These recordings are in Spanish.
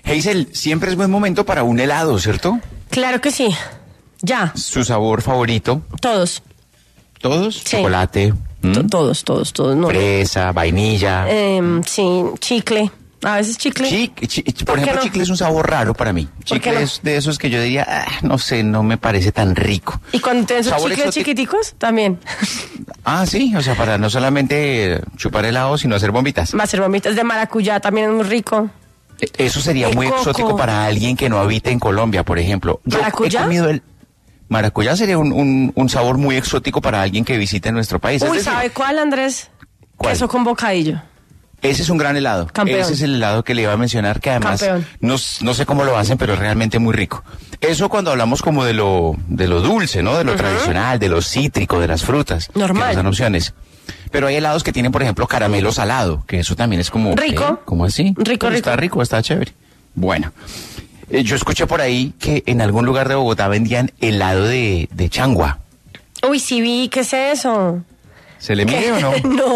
Hazel, siempre es buen momento para un helado, ¿cierto? Claro que sí. Ya. ¿Su sabor favorito? Todos. ¿Todos? Sí. Chocolate. Todos. No. Fresa, vainilla. Sí, chicle. A veces chicle. Por ejemplo, no? chicle es un sabor raro para mí. Chicle no? es de esos que yo diría, no sé, no me parece tan rico. ¿Y cuando tienes esos ¿Sabor chicles exótico? chiquiticos? También. Ah, sí, o sea, para no solamente chupar helado, sino hacer bombitas. Va a ser bombitas de maracuyá, también es muy rico. Eso sería El muy coco. exótico para alguien que no habite en Colombia, por ejemplo. Yo ¿Maracuyá? he comido el maracuyá, sería un sabor muy exótico para alguien que visite nuestro país. Es Uy, decir, ¿sabe cuál, Andrés? ¿cuál? Queso con bocadillo. Ese es un gran helado. Campeón. Ese es el helado que le iba a mencionar, que además no sé cómo lo hacen, pero es realmente muy rico. Eso cuando hablamos como de lo dulce, ¿no? De lo tradicional, de lo cítrico, de las frutas. Normal. Que nos dan opciones. Pero hay helados que tienen, por ejemplo, caramelo salado, que eso también es como... Rico. ¿Cómo así? Rico. Está rico, está chévere. Bueno, yo escuché por ahí que en algún lugar de Bogotá vendían helado de changua. Uy, sí vi, ¿qué es eso? ¿Se le mide o no?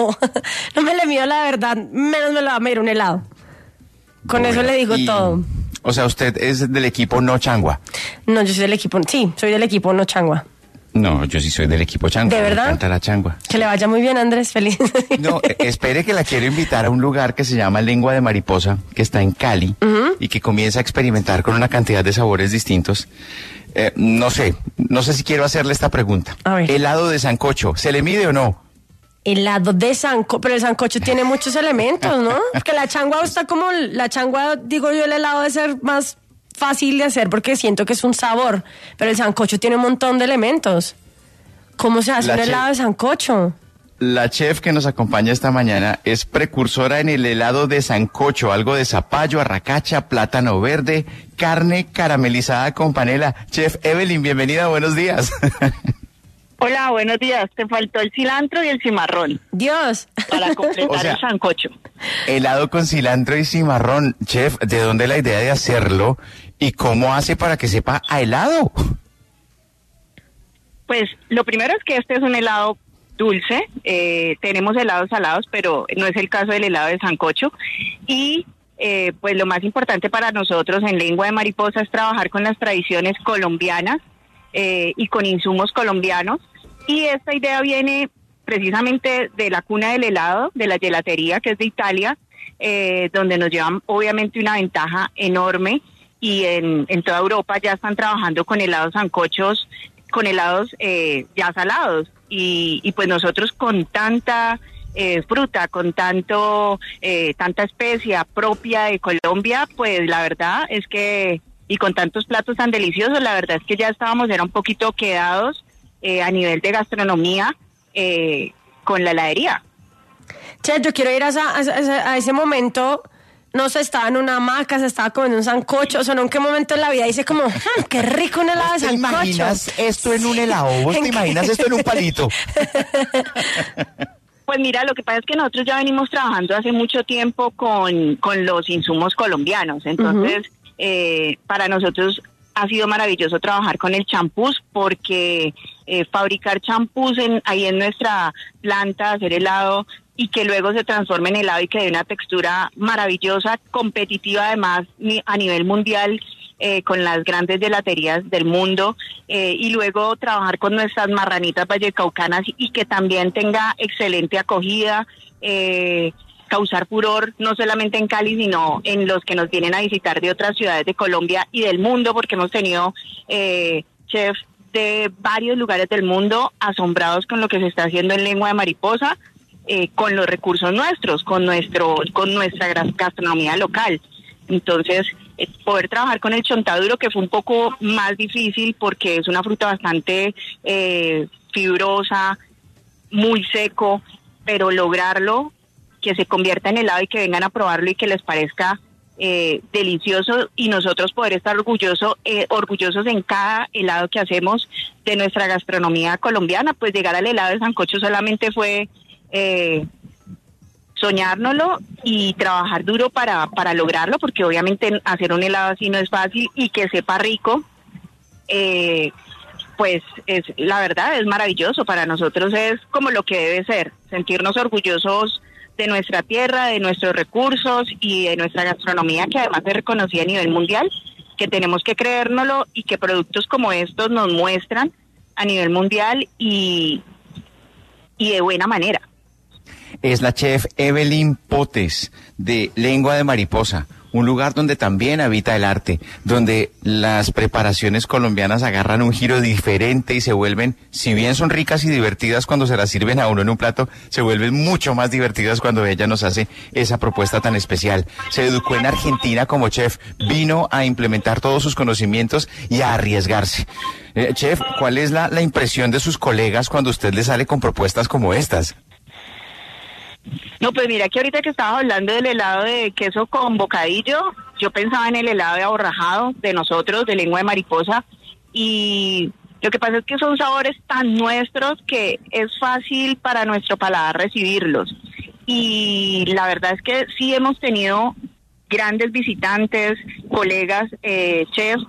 no me le mido la verdad, menos me lo va a medir un helado. Con Bueno, eso le digo todo. O sea, usted es del equipo no changua. No, yo soy del equipo, sí, soy del equipo no changua. No, yo sí soy del equipo changua. ¿De verdad? Me encanta la changua. Que le vaya muy bien, Andrés, feliz. No, espere que la quiero invitar a un lugar que se llama Lengua de Mariposa, que está en Cali, y que comienza a experimentar con una cantidad de sabores distintos. No sé si quiero hacerle esta pregunta. A ver. Helado de sancocho, ¿se le mide o no? Helado de sancocho, pero el sancocho tiene muchos elementos, ¿no? Porque la changua está como, la changua, digo yo, el helado debe ser más fácil de hacer porque siento que es un sabor, pero el sancocho tiene un montón de elementos. ¿Cómo se hace un helado de sancocho? La chef que nos acompaña esta mañana es precursora en el helado de sancocho, algo de zapallo, arracacha, plátano verde, carne caramelizada con panela. Chef Evelyn, bienvenida, buenos días. Hola, buenos días. Te faltó el cilantro y el cimarrón Dios. para completar O sea, el sancocho. Helado con cilantro y cimarrón. Chef, ¿de dónde la idea de hacerlo? ¿Y cómo hace para que sepa a helado? Pues lo primero es que este es un helado dulce. Tenemos helados salados, pero no es el caso del helado de sancocho. Y pues lo más importante para nosotros en Lengua de Mariposa es trabajar con las tradiciones colombianas y con insumos colombianos. Y esta idea viene precisamente de la cuna del helado, de la gelatería, que es de Italia, donde nos llevan obviamente una ventaja enorme, y en toda Europa ya están trabajando con helados sancochos, con helados ya salados, y pues nosotros con tanta fruta, con tanta especia propia de Colombia, pues la verdad es que, y con tantos platos tan deliciosos, la verdad es que ya era un poquito quedados a nivel de gastronomía con la heladería. Che, yo quiero ir a ese momento. No se estaba en una hamaca, se estaba comiendo un sancocho. O sea, ¿no? ¿En qué momento de la vida dice como, qué rico un helado de ¿Te sancocho? imaginas esto en un helado? ¿Vos te imaginas esto en un palito? Pues mira, lo que pasa es que nosotros ya venimos trabajando hace mucho tiempo con los insumos colombianos. Entonces, para nosotros ha sido maravilloso trabajar con el champús, porque fabricar champús ahí en nuestra planta, hacer helado y que luego se transforme en helado y que dé una textura maravillosa, competitiva además a nivel mundial, con las grandes gelaterías del mundo, y luego trabajar con nuestras marranitas vallecaucanas y que también tenga excelente acogida, causar furor no solamente en Cali, sino en los que nos vienen a visitar de otras ciudades de Colombia y del mundo, porque hemos tenido chefs de varios lugares del mundo asombrados con lo que se está haciendo en Lengua de Mariposa, con los recursos nuestros, con nuestra gastronomía local. Entonces, poder trabajar con el chontaduro, que fue un poco más difícil porque es una fruta bastante fibrosa, muy seco, pero lograrlo, que se convierta en helado y que vengan a probarlo y que les parezca delicioso, y nosotros poder estar orgullosos en cada helado que hacemos de nuestra gastronomía colombiana. Pues llegar al helado de sancocho solamente fue soñárnoslo y trabajar duro para lograrlo, porque obviamente hacer un helado así no es fácil, y que sepa rico, pues la verdad es maravilloso. Para nosotros es como lo que debe ser, sentirnos orgullosos de nuestra tierra, de nuestros recursos y de nuestra gastronomía, que además es reconocida a nivel mundial, que tenemos que creérnoslo y que productos como estos nos muestran a nivel mundial y de buena manera. Es la chef Evelyn Potes, de Lengua de Mariposa, un lugar donde también habita el arte, donde las preparaciones colombianas agarran un giro diferente y se vuelven, si bien son ricas y divertidas cuando se las sirven a uno en un plato, se vuelven mucho más divertidas cuando ella nos hace esa propuesta tan especial. Se educó en Argentina como chef, vino a implementar todos sus conocimientos y a arriesgarse. Chef, ¿cuál es la impresión de sus colegas cuando usted les sale con propuestas como estas? No, pues mira que ahorita que estabas hablando del helado de queso con bocadillo, yo pensaba en el helado de aborrajado de nosotros, de Lengua de Mariposa, y lo que pasa es que son sabores tan nuestros que es fácil para nuestro paladar recibirlos. Y la verdad es que sí hemos tenido grandes visitantes, colegas, chefs,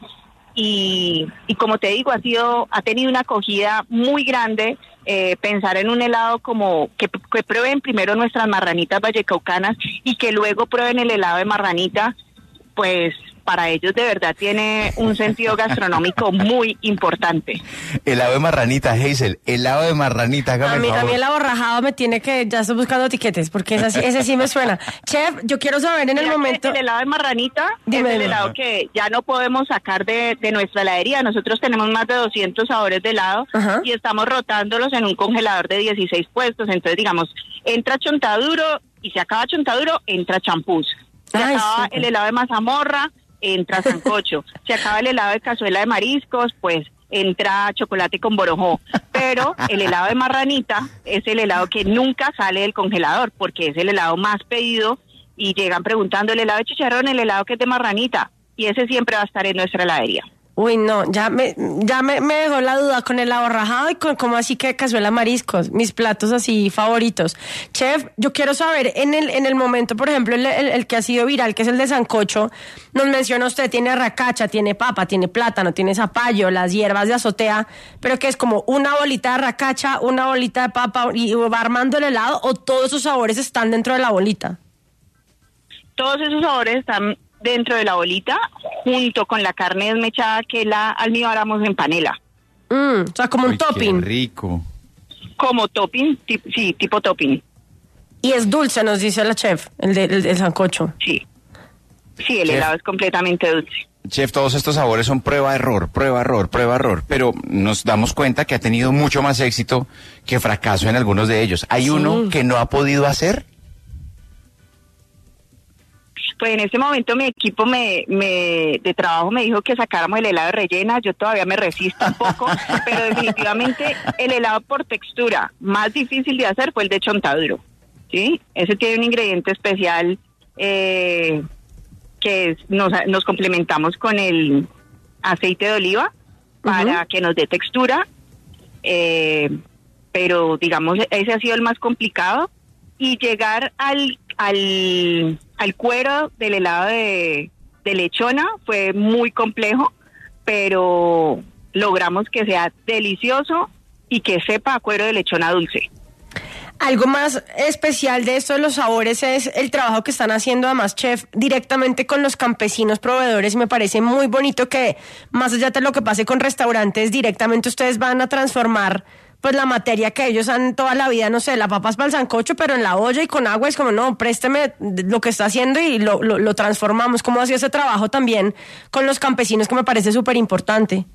y como te digo, ha tenido una acogida muy grande. Pensar en un helado como que prueben primero nuestras marranitas vallecaucanas y que luego prueben el helado de marranita, pues para ellos de verdad tiene un sentido gastronómico muy importante. Helado de marranita, Hazel, helado de marranita, hágame el favor. A mí el aborrajado me tiene que, ya estoy buscando etiquetes, porque ese sí me suena. Chef, yo quiero saber en el momento... El helado de marranita es el helado que ya no podemos sacar de nuestra heladería. Nosotros tenemos más de 200 sabores de helado y estamos rotándolos en un congelador de 16 puestos. Entonces, digamos, entra chontaduro y se acaba chontaduro, entra champús. Se acaba el helado de mazamorra, entra sancocho. Se acaba el helado de cazuela de mariscos, pues entra chocolate con borojó. Pero el helado de marranita es el helado que nunca sale del congelador, porque es el helado más pedido y llegan preguntando el helado de chicharrón, el helado que es de marranita, y ese siempre va a estar en nuestra heladería. Uy, no, ya me dejó la duda con el aborrajado y con cómo así que cazuela mariscos, mis platos así favoritos. Chef, yo quiero saber, en el momento, por ejemplo, el que ha sido viral, que es el de sancocho, nos menciona usted, tiene arracacha, tiene papa, tiene plátano, tiene zapallo, las hierbas de azotea, pero que es como una bolita de arracacha, una bolita de papa y va armando el helado, o todos esos sabores están dentro de la bolita. Todos esos sabores están dentro de la bolita, junto con la carne desmechada que la almibaramos en panela. O sea, como un topping. Qué rico. Como topping, sí, tipo topping. Y es dulce, nos dice la chef, el sancocho. Sí, el helado es completamente dulce. Chef, todos estos sabores son prueba-error, pero nos damos cuenta que ha tenido mucho más éxito que fracaso en algunos de ellos. ¿Hay uno que no ha podido hacer? Pues en ese momento mi equipo de trabajo me dijo que sacáramos el helado de rellena. Yo todavía me resisto un poco, pero definitivamente el helado por textura más difícil de hacer fue el de chontaduro, ¿sí? Ese tiene un ingrediente especial que nos complementamos con el aceite de oliva para que nos dé textura, pero digamos ese ha sido el más complicado, y llegar al cuero del helado de lechona fue muy complejo, pero logramos que sea delicioso y que sepa a cuero de lechona dulce. Algo más especial de esto de los sabores es el trabajo que están haciendo además, chef, directamente con los campesinos proveedores, y me parece muy bonito que más allá de lo que pase con restaurantes, directamente ustedes van a transformar pues la materia que ellos han toda la vida, no sé, la papas para el sancocho, pero en la olla y con agua es como, no, présteme lo que está haciendo y lo transformamos. ¿Cómo ha sido ese trabajo también con los campesinos, que me parece súper importante?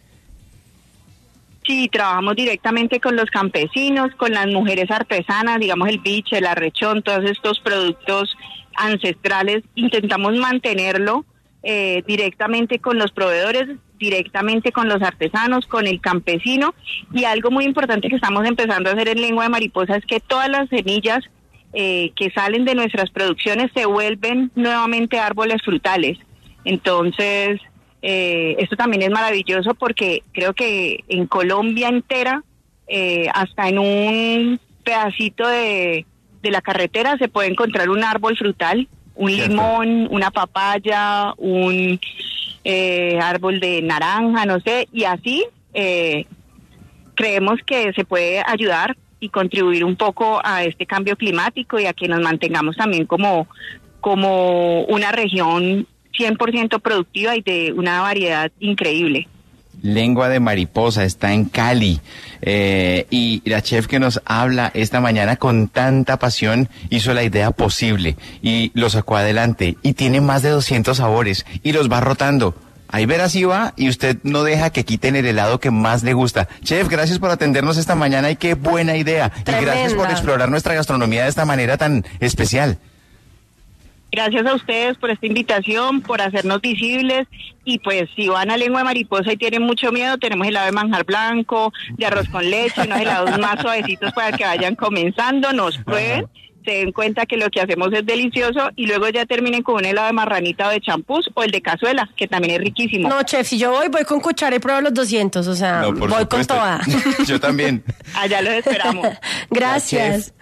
Sí, trabajamos directamente con los campesinos, con las mujeres artesanas, digamos el biche, el arrechón, todos estos productos ancestrales. Intentamos mantenerlo directamente con los proveedores, directamente con los artesanos, con el campesino. Y algo muy importante que estamos empezando a hacer en Lengua de Mariposa es que todas las semillas que salen de nuestras producciones se vuelven nuevamente árboles frutales. Entonces, esto también es maravilloso porque creo que en Colombia entera, hasta en un pedacito de la carretera se puede encontrar un árbol frutal, un limón, una papaya, un árbol de naranja, no sé, y así creemos que se puede ayudar y contribuir un poco a este cambio climático y a que nos mantengamos también como una región 100% productiva y de una variedad increíble. Lengua de mariposa está en Cali, y la chef que nos habla esta mañana con tanta pasión hizo la idea posible y lo sacó adelante y tiene más de 200 sabores y los va rotando. Ahí verás si va y usted no deja que quiten el helado que más le gusta. Chef, gracias por atendernos esta mañana y qué buena idea. Tremenda. Y gracias por explorar nuestra gastronomía de esta manera tan especial. Gracias a ustedes por esta invitación, por hacernos visibles, y pues si van a Lengua de Mariposa y tienen mucho miedo, tenemos helado de manjar blanco, de arroz con leche, unos helados más suavecitos para que vayan comenzando, nos prueben, se den cuenta que lo que hacemos es delicioso y luego ya terminen con un helado de marranita o de champús o el de cazuela, que también es riquísimo. No, chef, si yo voy con cuchara y pruebo los 200, o sea, No, por voy supuesto. con toda. Yo también. Allá los esperamos. Gracias.